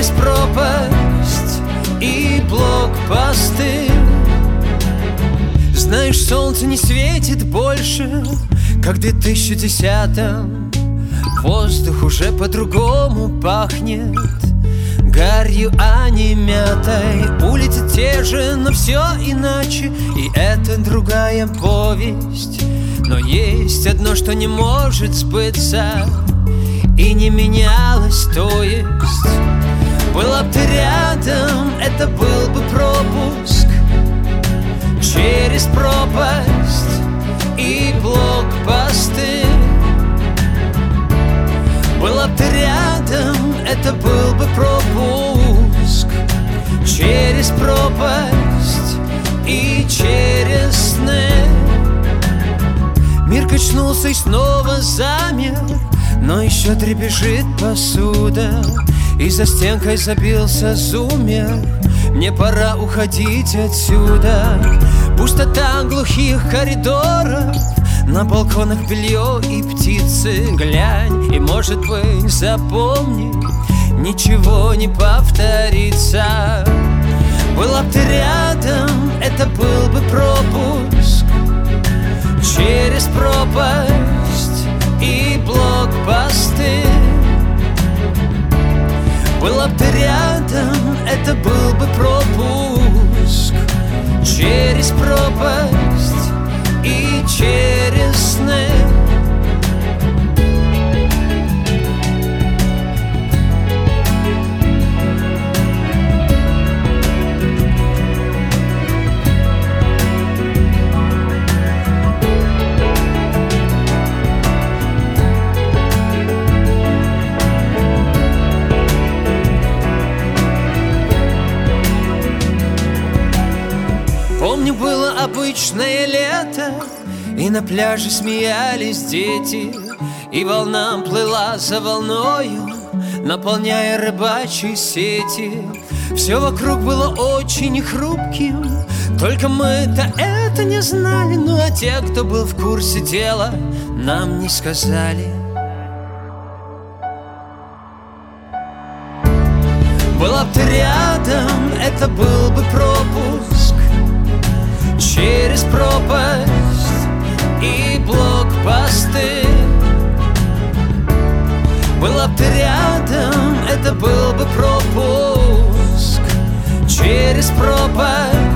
через пропасть и блокпосты. Знаешь, солнце не светит больше, как в 2010-м. Воздух уже по-другому пахнет гарью, а не мятой. Улицы те же, но все иначе, и это другая повесть. Но есть одно, что не может сбыться и не менялось, то есть была бы ты рядом, это был бы пропуск через пропасть и блокпосты. Была бы ты рядом, это был бы пропуск через пропасть и через сны. Мир качнулся и снова замер, но еще дребезжит посуда, и за стенкой забился зумер. Мне пора уходить отсюда. Пустота глухих коридоров, на балконах белье и птицы. Глянь, и, может быть, запомни, ничего не повторится. Была бы ты рядом, это был бы пропуск через пропасть и блокпосты. Была бы ты рядом, это был бы пропуск через пропасть и через сны. Помню, было обычное лето, и на пляже смеялись дети, и волна плыла за волною, наполняя рыбачьи сети. Все вокруг было очень хрупким, только мы-то это не знали. Ну а те, кто был в курсе дела, нам не сказали. Была бы ты рядом, это был бы пропуск через пропасть и блокпосты. Была бы ты рядом, это был бы пропуск через пропасть